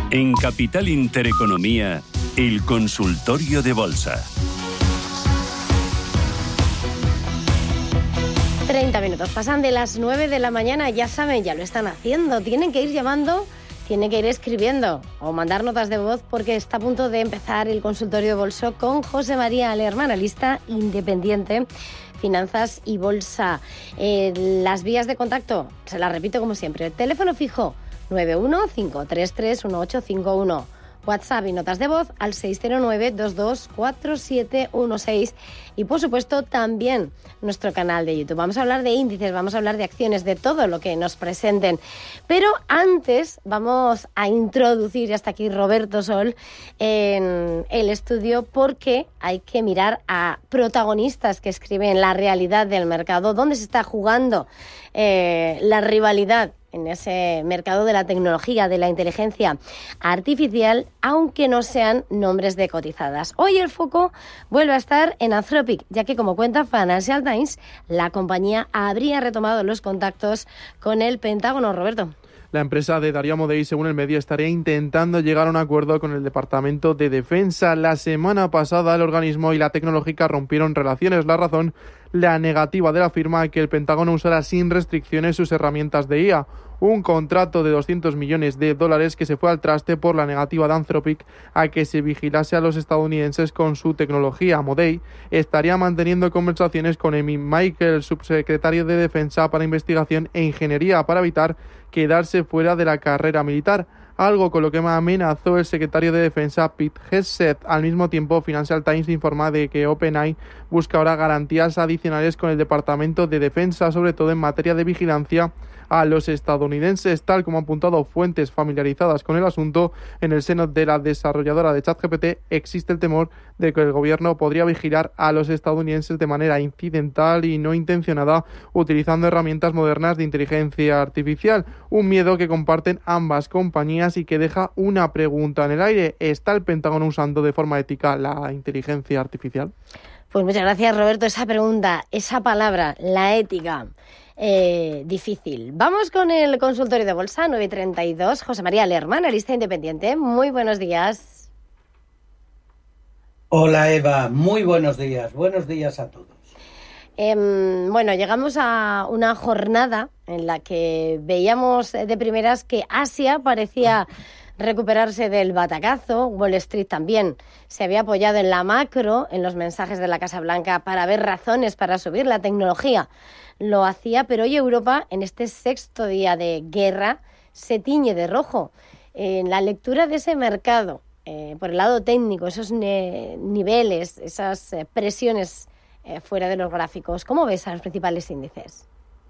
En Capital Intereconomía, el consultorio de bolsa. 30 minutos pasan de las 9 de la mañana, ya saben, ya lo están haciendo. Tienen que ir llamando, tienen que ir escribiendo o mandar notas de voz porque está a punto de empezar el consultorio de bolsa con José María Lerma, analista independiente, finanzas y bolsa. Las vías de contacto, se las repito como siempre, el teléfono fijo 915331851. WhatsApp y notas de voz al 609-224716 y por supuesto también nuestro canal de YouTube. Vamos a hablar de índices, vamos a hablar de acciones, de todo lo que nos presenten. Pero antes vamos a introducir, ya está aquí Roberto Sol en el estudio, porque hay que mirar a protagonistas que escriben la realidad del mercado, dónde se está jugando la rivalidad en ese mercado de la tecnología, de la inteligencia artificial, aunque no sean nombres de cotizadas. Hoy el foco vuelve a estar en Anthropic, ya que, como cuenta Financial Times, la compañía habría retomado los contactos con el Pentágono. Roberto. La empresa de Darío Amodei, según el medio, estaría intentando llegar a un acuerdo con el Departamento de Defensa. La semana pasada, el organismo y la tecnológica rompieron relaciones. La razón, la negativa de la firma a que el Pentágono usara sin restricciones sus herramientas de IA. Un contrato de $200 millones que se fue al traste por la negativa de Anthropic a que se vigilase a los estadounidenses con su tecnología. Amodei estaría manteniendo conversaciones con Amy Michael, subsecretario de Defensa para Investigación e Ingeniería, para evitar quedarse fuera de la carrera militar, algo con lo que amenazó el secretario de Defensa Pete Hegseth. Al mismo tiempo, Financial Times informa de que OpenAI busca ahora garantías adicionales con el Departamento de Defensa, sobre todo en materia de vigilancia a los estadounidenses, tal como han apuntado fuentes familiarizadas con el asunto. En el seno de la desarrolladora de ChatGPT existe el temor de que el gobierno podría vigilar a los estadounidenses de manera incidental y no intencionada, utilizando herramientas modernas de inteligencia artificial. Un miedo que comparten ambas compañías y que deja una pregunta en el aire: ¿está el Pentágono usando de forma ética la inteligencia artificial? Pues muchas gracias, Roberto. Esa pregunta, esa palabra, la ética, difícil. Vamos con el consultorio de bolsa, 9:32. José María Lerma, analista independiente. Muy buenos días. Hola, Eva. Muy buenos días. Buenos días a todos. Bueno, llegamos a una jornada en la que veíamos de primeras que Asia parecía recuperarse del batacazo. Wall Street también se había apoyado en la macro, en los mensajes de la Casa Blanca, para ver razones para subir. La tecnología lo hacía, pero hoy Europa, en este sexto día de guerra, se tiñe de rojo. En la lectura de ese mercado, por el lado técnico, esos niveles, esas presiones fuera de los gráficos, ¿cómo ves a los principales índices?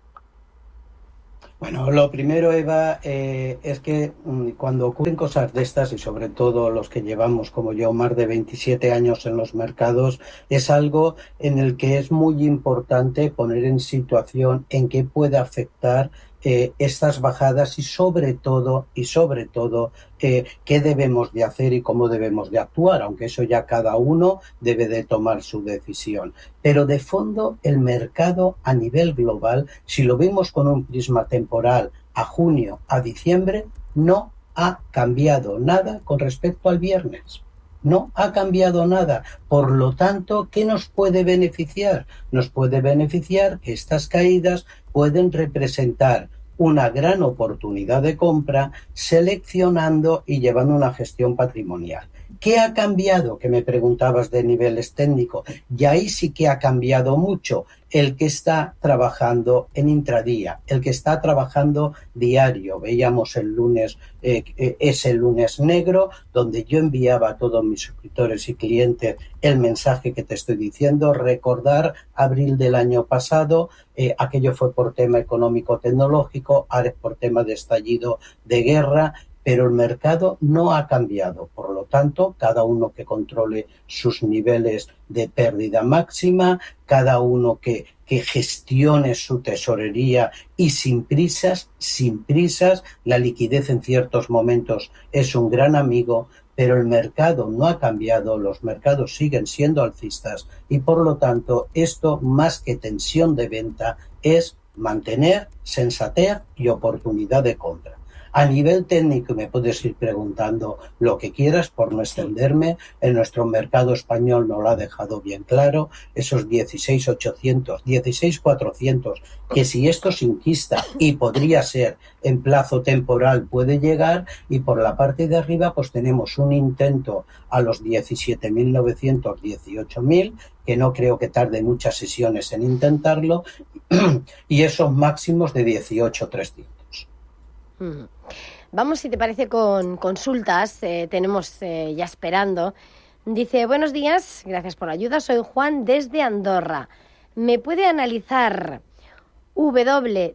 Bueno, lo primero, Eva, es que cuando ocurren cosas de estas, y sobre todo los que llevamos, como yo, más de 27 años en los mercados, es algo en el que es muy importante poner en situación en qué puede afectar estas bajadas y sobre todo qué debemos de hacer y cómo debemos de actuar, aunque eso ya cada uno debe de tomar su decisión. Pero de fondo el mercado a nivel global, si lo vemos con un prisma temporal a junio, a diciembre, no ha cambiado nada con respecto al viernes. No ha cambiado nada. Por lo tanto, ¿qué nos puede beneficiar? Nos puede beneficiar que estas caídas pueden representar una gran oportunidad de compra, seleccionando y llevando una gestión patrimonial. ¿Qué ha cambiado? Que me preguntabas de niveles técnicos. Y ahí sí que ha cambiado mucho. El que está trabajando en intradía, el que está trabajando diario. Veíamos el lunes, ese lunes negro, donde yo enviaba a todos mis suscriptores y clientes el mensaje que te estoy diciendo. Recordar abril del año pasado, aquello fue por tema económico-tecnológico, ahora es por tema de estallido de guerra. Pero el mercado no ha cambiado. Por lo tanto, cada uno que controle sus niveles de pérdida máxima, cada uno que gestione su tesorería y sin prisas, la liquidez en ciertos momentos es un gran amigo, pero el mercado no ha cambiado, los mercados siguen siendo alcistas y por lo tanto esto, más que tensión de venta, es mantener sensatez y oportunidad de compra. A nivel técnico, me puedes ir preguntando lo que quieras por no extenderme. En nuestro mercado español nos lo ha dejado bien claro. Esos 16.800, 16.400, que si esto se inquista y podría ser en plazo temporal puede llegar, y por la parte de arriba pues tenemos un intento a los 17.900, 18.000, que no creo que tarde muchas sesiones en intentarlo, y esos máximos de 18.300. Vamos, si te parece, con consultas. Tenemos ya esperando. Dice: buenos días, gracias por la ayuda. Soy Juan desde Andorra. ¿Me puede analizar WDAY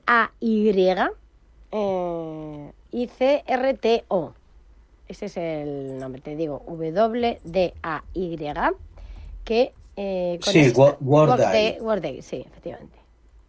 y CRTO? Ese es el nombre, te digo, WDAY, que sí, Workday, sí, efectivamente.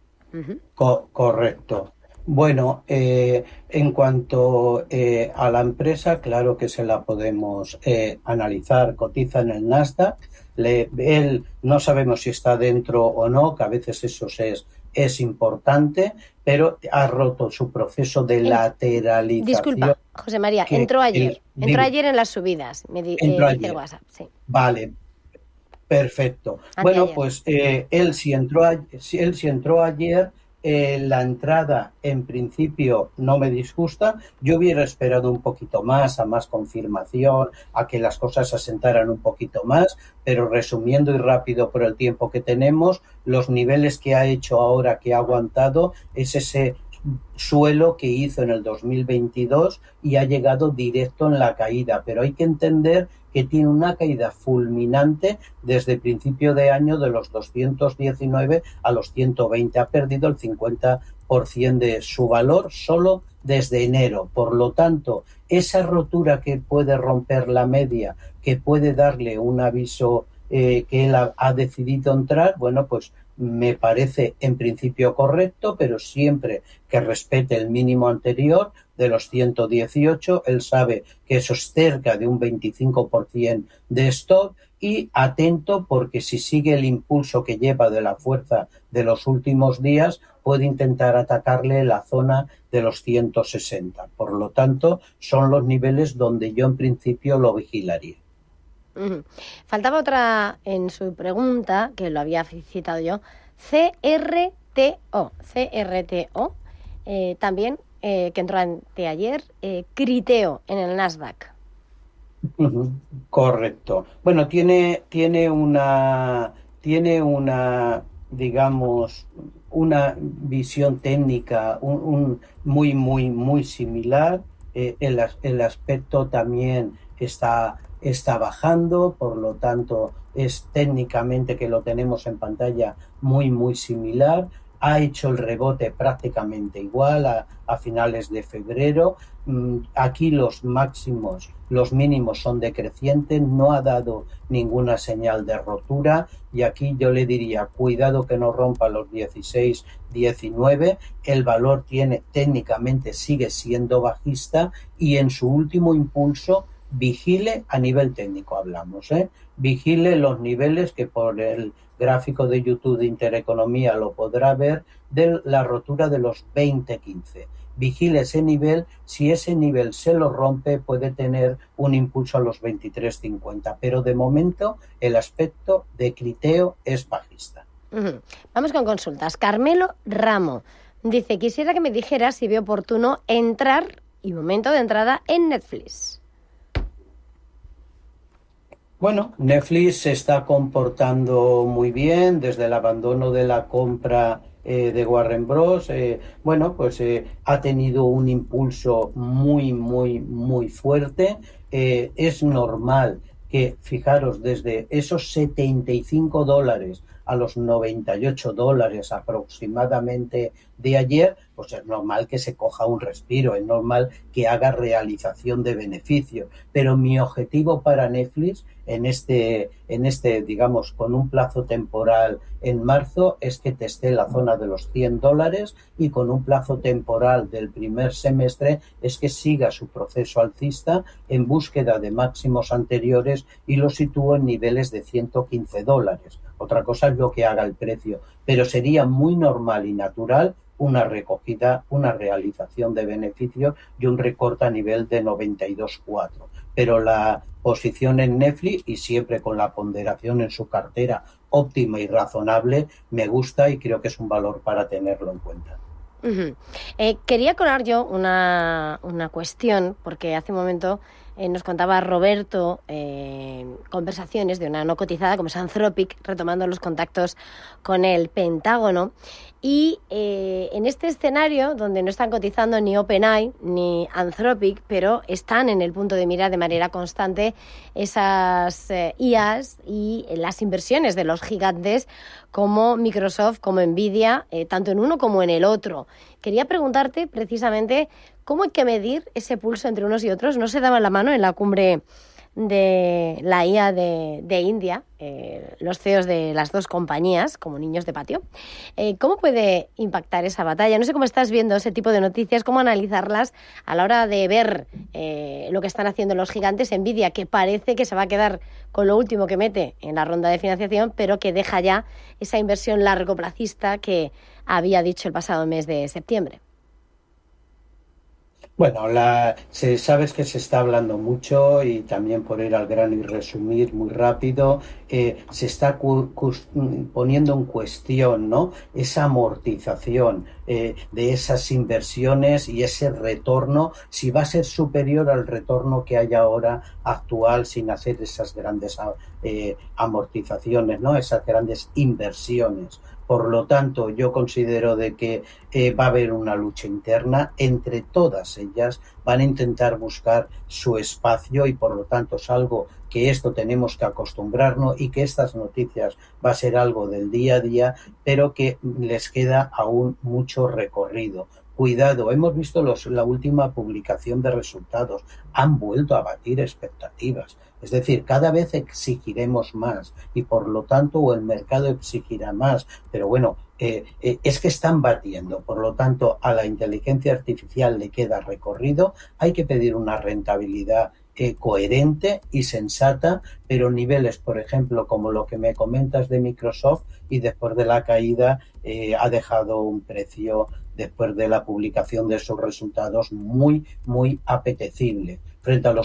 Correcto. Bueno, en cuanto a la empresa, claro que se la podemos analizar. Cotiza en el Nasdaq. Él no sabemos si está dentro o no, que a veces eso es importante, pero ha roto su proceso de lateralización. Disculpa, José María, entró ayer en las subidas, dice el WhatsApp. Sí. Vale, perfecto. Bueno, pues él si entró ayer, la entrada en principio no me disgusta. Yo hubiera esperado un poquito más, a más confirmación, a que las cosas se asentaran un poquito más, pero resumiendo y rápido por el tiempo que tenemos, los niveles que ha hecho ahora, que ha aguantado, es ese suelo que hizo en el 2022 y ha llegado directo en la caída, pero hay que entender que tiene una caída fulminante desde principio de año de los 219 a los 120. Ha perdido el 50% de su valor solo desde enero. Por lo tanto, esa rotura que puede romper la media, que puede darle un aviso que él ha decidido entrar, bueno, pues me parece en principio correcto, pero siempre que respete el mínimo anterior de los 118, él sabe que eso es cerca de un 25% de stop, y atento porque si sigue el impulso que lleva de la fuerza de los últimos días, puede intentar atacarle la zona de los 160. Por lo tanto, son los niveles donde yo en principio lo vigilaría. Faltaba otra en su pregunta, que lo había citado yo, CRTO, también, que entró anteayer, Criteo en el Nasdaq. Correcto. Bueno, tiene una, digamos, una visión técnica muy similar. El aspecto también está bajando, por lo tanto es técnicamente, que lo tenemos en pantalla, muy similar. Ha hecho el rebote prácticamente igual a finales de febrero. Aquí los mínimos son decrecientes, no ha dado ninguna señal de rotura, y aquí yo le diría cuidado que no rompa los 16, 19. El valor técnicamente sigue siendo bajista, y en su último impulso vigile, a nivel técnico hablamos, vigile los niveles que por el gráfico de YouTube de Intereconomía lo podrá ver, de la rotura de los 20.15. Vigile ese nivel. Si ese nivel se lo rompe, puede tener un impulso a los 23.50, pero de momento el aspecto de Criteo es bajista. Vamos con consultas. Carmelo Ramo dice: quisiera que me dijera si ve oportuno entrar y momento de entrada en Netflix. Bueno, Netflix se está comportando muy bien desde el abandono de la compra de Warner Bros. Ha tenido un impulso muy fuerte. Es normal que, fijaros, desde esos $75 a los $98 aproximadamente de ayer, pues es normal que se coja un respiro, es normal que haga realización de beneficios. Pero mi objetivo para Netflix en este, digamos, con un plazo temporal en marzo, es que teste la zona de los $100, y con un plazo temporal del primer semestre es que siga su proceso alcista en búsqueda de máximos anteriores, y lo sitúo en niveles de $115. Otra cosa es lo que haga el precio, pero sería muy normal y natural una recogida, una realización de beneficios y un recorte a nivel de 92,4. Pero la posición en Netflix, y siempre con la ponderación en su cartera óptima y razonable, me gusta y creo que es un valor para tenerlo en cuenta. Quería colar yo una cuestión, porque hace un momento nos contaba Roberto conversaciones de una no cotizada como es Anthropic, retomando los contactos con el Pentágono. Y en este escenario, donde no están cotizando ni OpenAI ni Anthropic, pero están en el punto de mira de manera constante esas IAs y las inversiones de los gigantes como Microsoft, como Nvidia, tanto en uno como en el otro. Quería preguntarte precisamente cómo hay que medir ese pulso entre unos y otros. No se daban la mano en la cumbre de la IA de India, los CEOs de las dos compañías, como niños de patio. ¿Cómo puede impactar esa batalla? No sé cómo estás viendo ese tipo de noticias, cómo analizarlas a la hora de ver lo que están haciendo los gigantes. Nvidia, que parece que se va a quedar con lo último que mete en la ronda de financiación, pero que deja ya esa inversión largoplacista que había dicho el pasado mes de septiembre. Bueno, sabes que se está hablando mucho, y también, por ir al grano y resumir muy rápido, se está poniendo en cuestión, ¿no?, esa amortización de esas inversiones y ese retorno, si va a ser superior al retorno que hay ahora actual sin hacer esas grandes amortizaciones, ¿no?, esas grandes inversiones. Por lo tanto, yo considero de que va a haber una lucha interna entre todas ellas, van a intentar buscar su espacio, y por lo tanto es algo que esto tenemos que acostumbrarnos, y que estas noticias va a ser algo del día a día, pero que les queda aún mucho recorrido. Cuidado, hemos visto la última publicación de resultados, han vuelto a batir expectativas. Es decir, cada vez exigiremos más y por lo tanto o el mercado exigirá más. Pero bueno, es que están batiendo. Por lo tanto, a la inteligencia artificial le queda recorrido. Hay que pedir una rentabilidad coherente y sensata, pero niveles, por ejemplo, como lo que me comentas de Microsoft, y después de la caída ha dejado un precio, después de la publicación de sus resultados, muy, muy apetecible. Frente a los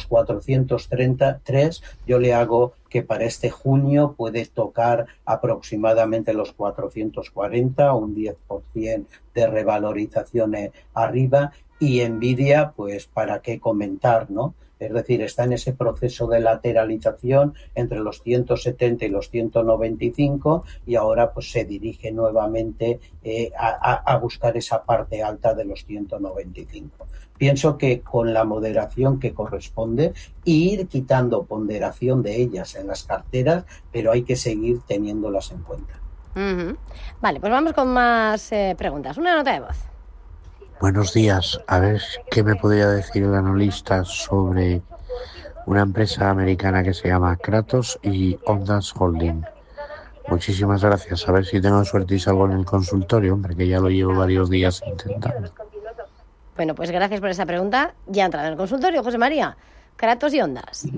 433, yo le hago que para este junio puede tocar aproximadamente los 440, un 10% de revalorización arriba, y Nvidia, pues para qué comentar, ¿no? Es decir, está en ese proceso de lateralización entre los 170 y los 195, y ahora pues se dirige nuevamente a buscar esa parte alta de los 195. Pienso que con la moderación que corresponde, ir quitando ponderación de ellas en las carteras, pero hay que seguir teniéndolas en cuenta. Vale, pues vamos con más preguntas. Una nota de voz. Buenos días. A ver qué me podría decir el analista sobre una empresa americana que se llama Kratos y Ondas Holding. Muchísimas gracias. A ver si tengo suerte y salgo en el consultorio, hombre, que ya lo llevo varios días intentando. Bueno, pues gracias por esa pregunta. Ya ha entrado en el consultorio, José María. Kratos y Ondas.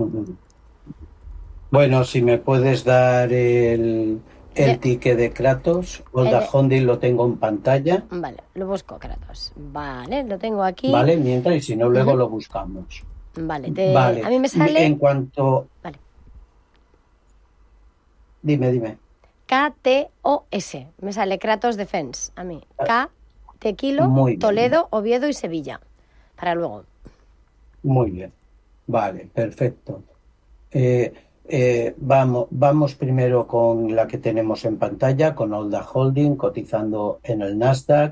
Bueno, si me puedes dar el ticket de Kratos. Ondas Holding lo tengo en pantalla. Vale, lo busco, Kratos. Vale, lo tengo aquí. Vale, mientras, y si no, luego lo buscamos. Vale, vale. A mí me sale... En cuanto... Vale. Dime. KTOS. Me sale Kratos Defense. A mí. Tequilo, Toledo, Oviedo y Sevilla. Para luego. Muy bien. Vale, perfecto. Vamos primero con la que tenemos en pantalla, con Ondas Holding, cotizando en el Nasdaq.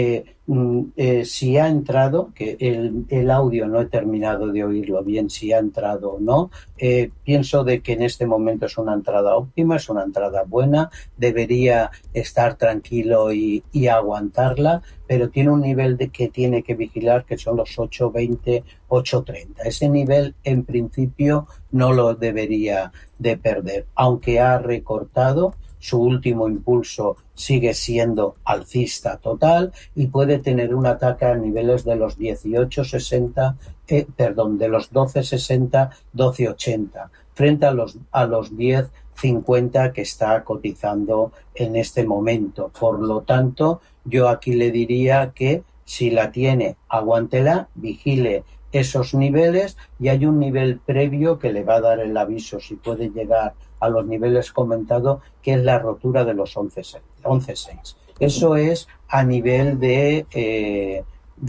Si ha entrado, que el audio no he terminado de oírlo bien, si ha entrado o no, pienso de que en este momento es una entrada óptima, es una entrada buena, debería estar tranquilo y aguantarla, pero tiene un nivel que tiene que vigilar, que son los 8.20, 8.30. Ese nivel, en principio, no lo debería de perder, aunque ha recortado. Su último impulso sigue siendo alcista total y puede tener un ataque a niveles de los 18.60, de los 12.60, 12.80, frente a los 10 50 que está cotizando en este momento. Por lo tanto, yo aquí le diría que si la tiene, aguántela, vigile esos niveles, y hay un nivel previo que le va a dar el aviso si puede llegar a los niveles comentados, que es la rotura de los 11.6. Eso es a nivel de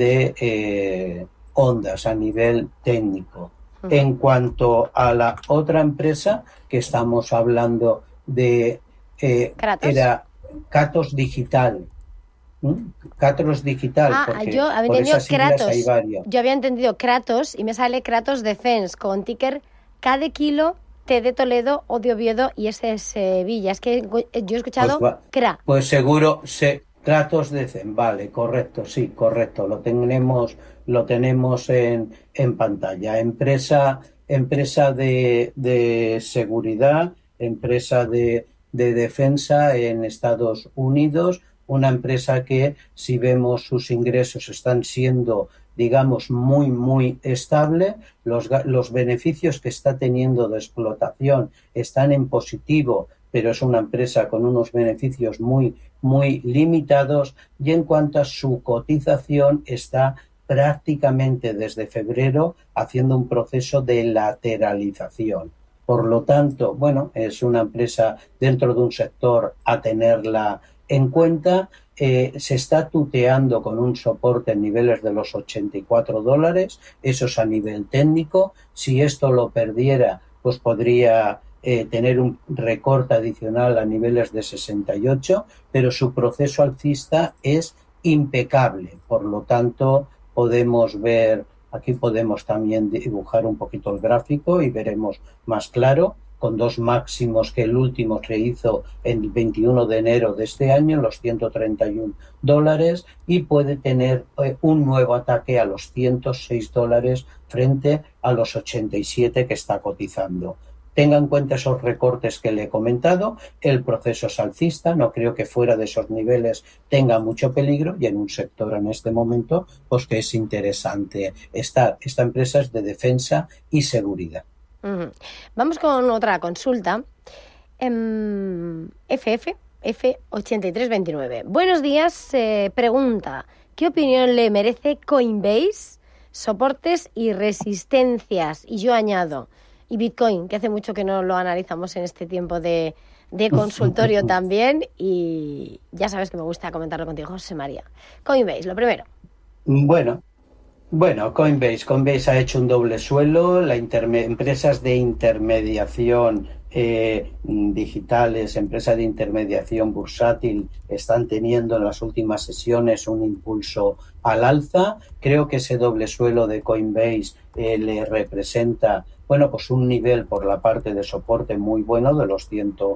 ondas, a nivel técnico. En cuanto a la otra empresa que estamos hablando de, era Kratos Digital. Kratos Digital. Porque yo había entendido Kratos. Yo había entendido Kratos y me sale Kratos Defense con ticker K de Kilo, T de Toledo, O de Oviedo y S de Sevilla. Es que yo he escuchado Kra. Pues seguro, Kratos Defense, vale, correcto, sí, correcto. Lo tenemos en pantalla. Empresa de seguridad, empresa de defensa en Estados Unidos. Una empresa que, si vemos sus ingresos, están siendo, digamos, muy, muy estable. Los beneficios que está teniendo de explotación están en positivo, pero es una empresa con unos beneficios muy, muy limitados. Y en cuanto a su cotización, está prácticamente desde febrero haciendo un proceso de lateralización. Por lo tanto, bueno, es una empresa dentro de un sector a tenerla en cuenta. Se está tuteando con un soporte en niveles de los $84, eso es a nivel técnico. Si esto lo perdiera, pues podría tener un recorte adicional a niveles de 68, pero su proceso alcista es impecable. Por lo tanto, podemos ver, aquí podemos también dibujar un poquito el gráfico y veremos más claro, con dos máximos que el último se hizo el 21 de enero de este año, los $131, y puede tener un nuevo ataque a los $106 frente a los 87 que está cotizando. Tenga en cuenta esos recortes que le he comentado, el proceso es alcista, no creo que fuera de esos niveles tenga mucho peligro, y en un sector en este momento pues que es interesante estar. Esta empresa es de defensa y seguridad. Vamos con otra consulta. F8329. Buenos días, pregunta, ¿qué opinión le merece Coinbase, soportes y resistencias? Y yo añado, y Bitcoin, que hace mucho que no lo analizamos en este tiempo de consultorio también, y ya sabes que me gusta comentarlo contigo, José María. Coinbase, lo primero. Bueno, Coinbase ha hecho un doble suelo. Empresas de intermediación digitales, empresas de intermediación bursátil están teniendo en las últimas sesiones un impulso al alza. Creo que ese doble suelo de Coinbase le representa, bueno, pues un nivel por la parte de soporte muy bueno de los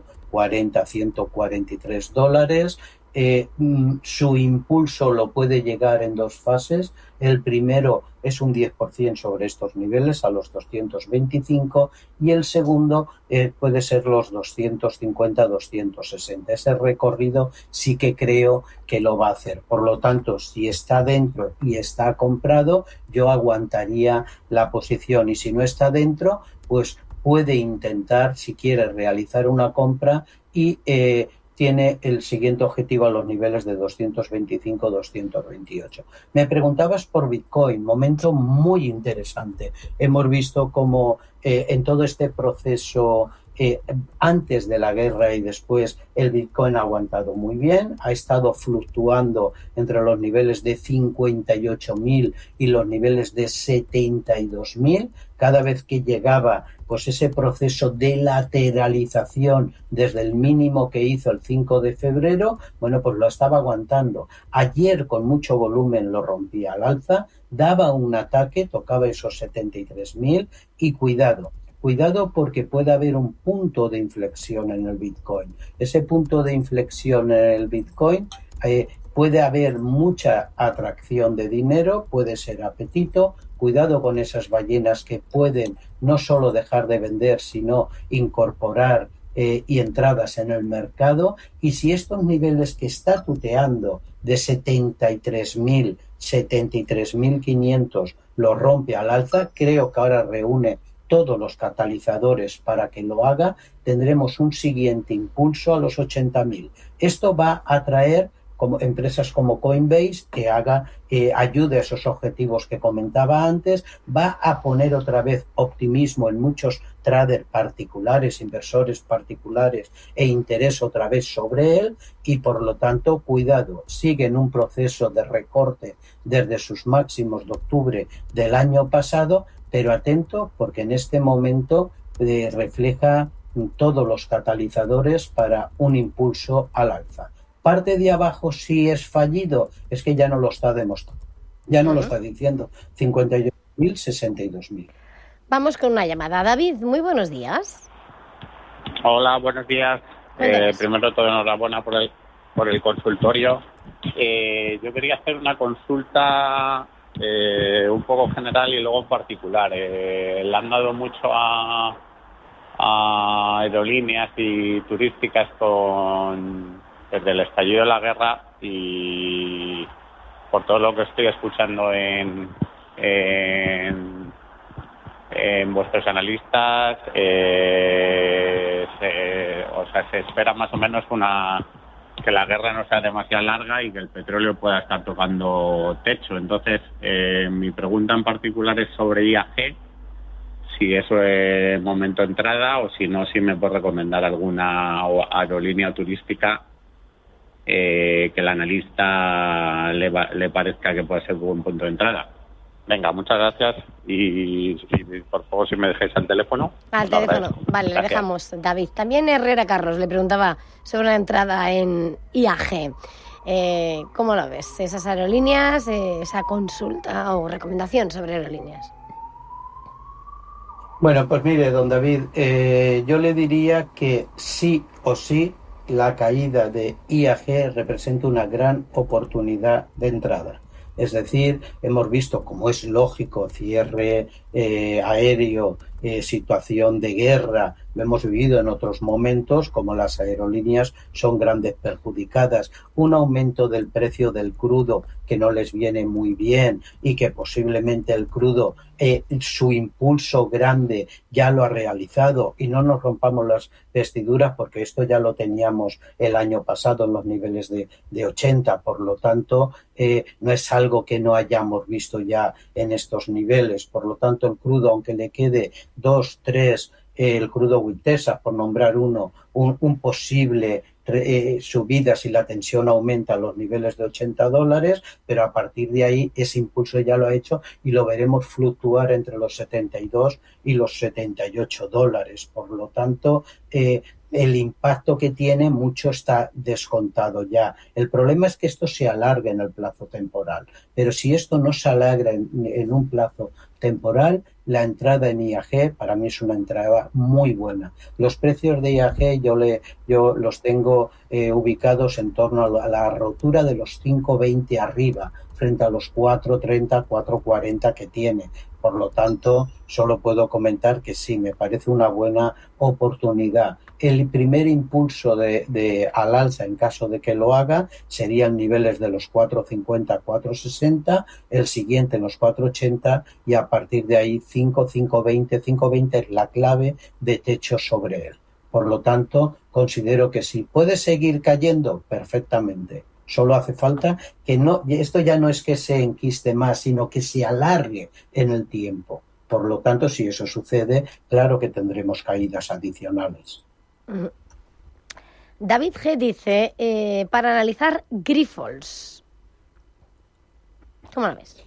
$140-143. Su impulso lo puede llegar en dos fases. El primero es un 10% sobre estos niveles, a los 225, y el segundo puede ser los 250-260. Ese recorrido sí que creo que lo va a hacer. Por lo tanto, si está dentro y está comprado, yo aguantaría la posición, y si no está dentro, pues puede intentar, si quiere, realizar una compra y tiene el siguiente objetivo a los niveles de 225-228. Me preguntabas por Bitcoin, momento muy interesante. Hemos visto cómo en todo este proceso, antes de la guerra y después, el Bitcoin ha aguantado muy bien, ha estado fluctuando entre los niveles de 58.000 y los niveles de 72.000. Cada vez que llegaba pues ese proceso de lateralización desde el mínimo que hizo el 5 de febrero, bueno, pues lo estaba aguantando. Ayer con mucho volumen lo rompía al alza, daba un ataque, tocaba esos 73.000 y cuidado porque puede haber un punto de inflexión en el Bitcoin. Ese punto de inflexión en el Bitcoin puede haber mucha atracción de dinero, puede ser apetito. Cuidado con esas ballenas que pueden no solo dejar de vender, sino incorporar y entradas en el mercado. Y si estos niveles que está tuteando de 73.000, 73.500 lo rompe al alza, creo que ahora reúne todos los catalizadores para que lo haga, tendremos un siguiente impulso a los 80.000. Esto va a traer como empresas como Coinbase que ayude a esos objetivos que comentaba antes, va a poner otra vez optimismo en muchos traders particulares, inversores particulares e interés otra vez sobre él y por lo tanto, cuidado, sigue en un proceso de recorte desde sus máximos de octubre del año pasado, pero atento porque en este momento refleja todos los catalizadores para un impulso al alza. Parte de abajo, si es fallido, es que ya no lo está demostrando, ya no lo está diciendo. 58.000, 62.000. Vamos con una llamada. David, muy buenos días. Hola, buenos días. Primero todo, enhorabuena por el consultorio. Yo quería hacer una consulta un poco general y luego en particular. Le han dado mucho a aerolíneas y turísticas desde el estallido de la guerra y por todo lo que estoy escuchando en vuestros analistas, se espera más o menos que la guerra no sea demasiado larga y que el petróleo pueda estar tocando techo. Entonces, mi pregunta en particular es sobre IAG, si eso es momento de entrada o si no, si me puede recomendar alguna aerolínea turística que el analista le parezca que puede ser un buen punto de entrada. Venga, muchas gracias y por favor si me dejáis al teléfono. Al teléfono, vale, gracias. Le dejamos, David. También Herrera Carlos le preguntaba sobre una entrada en IAG. ¿Cómo lo ves? ¿Esas aerolíneas, esa consulta o recomendación sobre aerolíneas? Bueno, pues mire, don David, yo le diría que sí o sí la caída de IAG representa una gran oportunidad de entrada. Es decir, hemos visto, como es lógico, cierre aéreo, situación de guerra, lo hemos vivido en otros momentos, como las aerolíneas son grandes perjudicadas, un aumento del precio del crudo que no les viene muy bien y que posiblemente el crudo, su impulso grande ya lo ha realizado y no nos rompamos las vestiduras porque esto ya lo teníamos el año pasado en los niveles de 80, por lo tanto no es algo que no hayamos visto ya en estos niveles, por lo tanto el crudo, aunque le quede 2, 3, el crudo West Texas, por nombrar uno, un posible subida si la tensión aumenta a los niveles de $80, pero a partir de ahí ese impulso ya lo ha hecho y lo veremos fluctuar entre los 72 y los $78. Por lo tanto, el impacto que tiene mucho está descontado ya. El problema es que esto se alargue en el plazo temporal, pero si esto no se alarga en un plazo temporal, la entrada en IAG para mí es una entrada muy buena. Los precios de IAG yo los tengo ubicados en torno a la rotura de los 5.20 arriba, frente a los 4.30, 4.40 que tiene. Por lo tanto, solo puedo comentar que sí, me parece una buena oportunidad. El primer impulso al alza, en caso de que lo haga, serían niveles de los 4.50, 4.60, el siguiente en los 4.80 y a partir de ahí 5.20. 5.20 es la clave de techo sobre él. Por lo tanto, considero que sí. ¿Puede seguir cayendo? Perfectamente. Solo hace falta que esto ya no es que se enquiste más, sino que se alargue en el tiempo. Por lo tanto, si eso sucede, claro que tendremos caídas adicionales. David G. dice, para analizar Grifols, ¿cómo lo ves?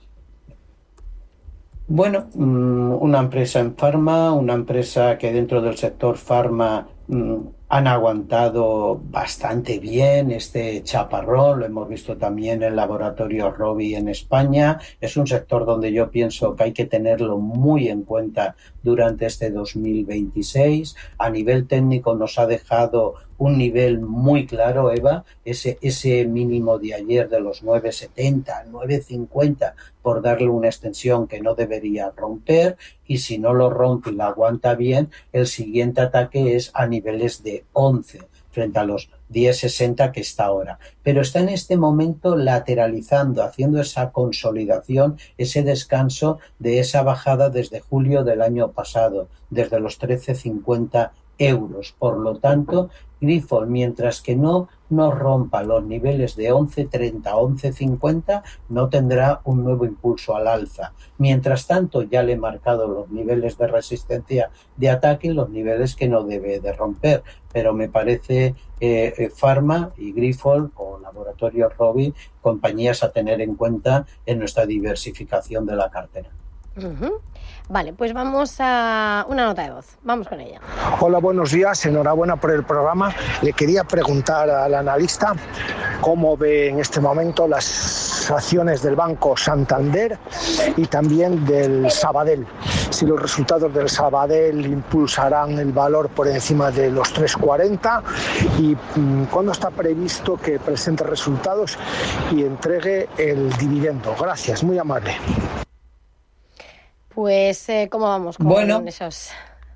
Bueno, una empresa en farma, una empresa que dentro del sector farma han aguantado bastante bien este chaparrón, lo hemos visto también en el laboratorio Rovi en España. Es un sector donde yo pienso que hay que tenerlo muy en cuenta durante este 2026. A nivel técnico nos ha dejado un nivel muy claro, Eva, ese mínimo de ayer de los 9.70, 9.50, por darle una extensión que no debería romper, y si no lo rompe y lo aguanta bien, el siguiente ataque es a niveles de 11, frente a los 10,60 que está ahora. Pero está en este momento lateralizando, haciendo esa consolidación, ese descanso de esa bajada desde julio del año pasado, desde los 13,50 euros. Por lo tanto, Grifols, mientras que no nos rompa los niveles de 11,30 a 11,50, no tendrá un nuevo impulso al alza. Mientras tanto, ya le he marcado los niveles de resistencia de ataque y los niveles que no debe de romper. Pero me parece Pharma y Grifols o Laboratorios Rovi compañías a tener en cuenta en nuestra diversificación de la cartera. Vale, pues vamos a una nota de voz. Vamos con ella. Hola, buenos días. Enhorabuena por el programa. Le quería preguntar al analista cómo ve en este momento las acciones del Banco Santander y también del Sabadell. Si los resultados del Sabadell impulsarán el valor por encima de los 3,40 y cuándo está previsto que presente resultados y entregue el dividendo. Gracias, muy amable. Pues, ¿cómo vamos con esos?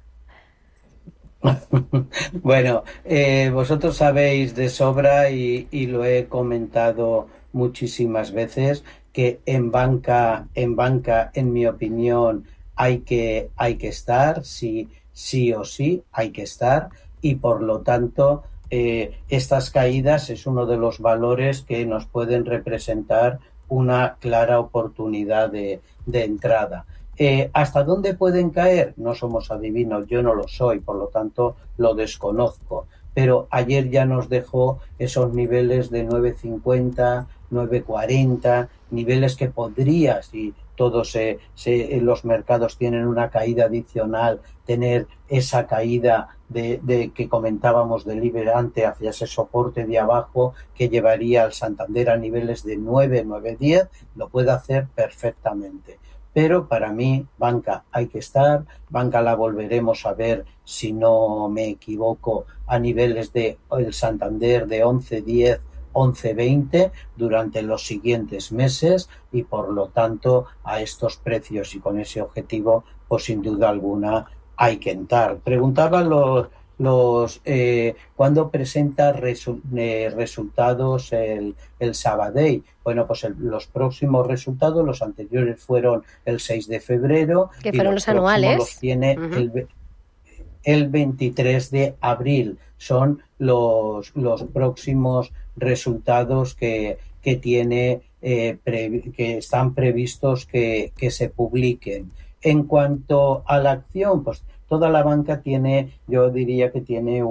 Bueno, vosotros sabéis de sobra y lo he comentado muchísimas veces que en banca, en mi opinión, hay que estar, sí o sí, hay que estar, y por lo tanto estas caídas es uno de los valores que nos pueden representar una clara oportunidad de entrada. ¿Hasta dónde pueden caer? No somos adivinos, yo no lo soy, por lo tanto lo desconozco. Pero ayer ya nos dejó esos niveles de 9,50, 9,40, niveles que podría, si todos los mercados tienen una caída adicional, tener esa caída de que comentábamos de liberante hacia ese soporte de abajo que llevaría al Santander a niveles de 9, 9,10, lo puede hacer perfectamente. Pero para mí, banca hay que estar, banca la volveremos a ver, si no me equivoco, a niveles de el Santander de 11,10, 11,20 durante los siguientes meses y por lo tanto a estos precios y con ese objetivo, pues sin duda alguna hay que entrar. Preguntaban ¿cuándo presenta resultados el Sabadell? Bueno, pues los próximos resultados, los anteriores fueron el 6 de febrero. Que fueron los anuales. Los tiene el 23 de abril. Son los próximos resultados que tiene, que están previstos que se publiquen. En cuanto a la acción, pues toda la banca tiene, yo diría que tiene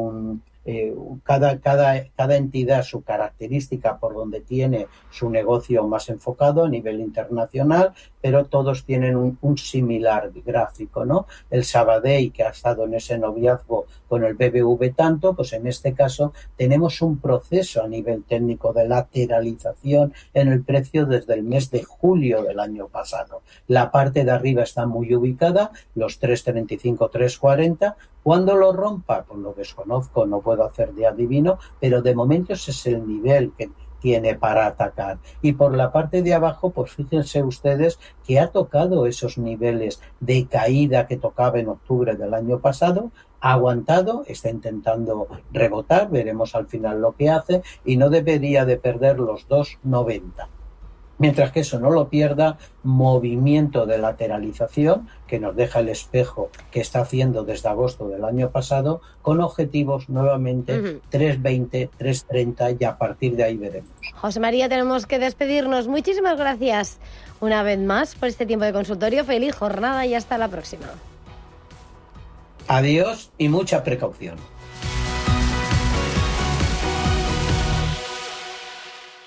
cada entidad su característica por donde tiene su negocio más enfocado a nivel internacional, pero todos tienen un similar gráfico, ¿no? El Sabadell, que ha estado en ese noviazgo con el BBV tanto, pues en este caso tenemos un proceso a nivel técnico de lateralización en el precio desde el mes de julio del año pasado. La parte de arriba está muy ubicada, los 3,35, 3,40. ¿Cuándo lo rompa? Pues lo desconozco, no puedo hacer de adivino, pero de momento ese es el nivel que tiene para atacar. Y por la parte de abajo, pues fíjense ustedes que ha tocado esos niveles de caída que tocaba en octubre del año pasado, ha aguantado, está intentando rebotar, veremos al final lo que hace y no debería de perder los 2,90. Mientras que eso no lo pierda, movimiento de lateralización que nos deja el espejo que está haciendo desde agosto del año pasado con objetivos nuevamente 3,20, 3,30 y a partir de ahí veremos. José María, tenemos que despedirnos. Muchísimas gracias una vez más por este tiempo de consultorio. Feliz jornada y hasta la próxima. Adiós y mucha precaución.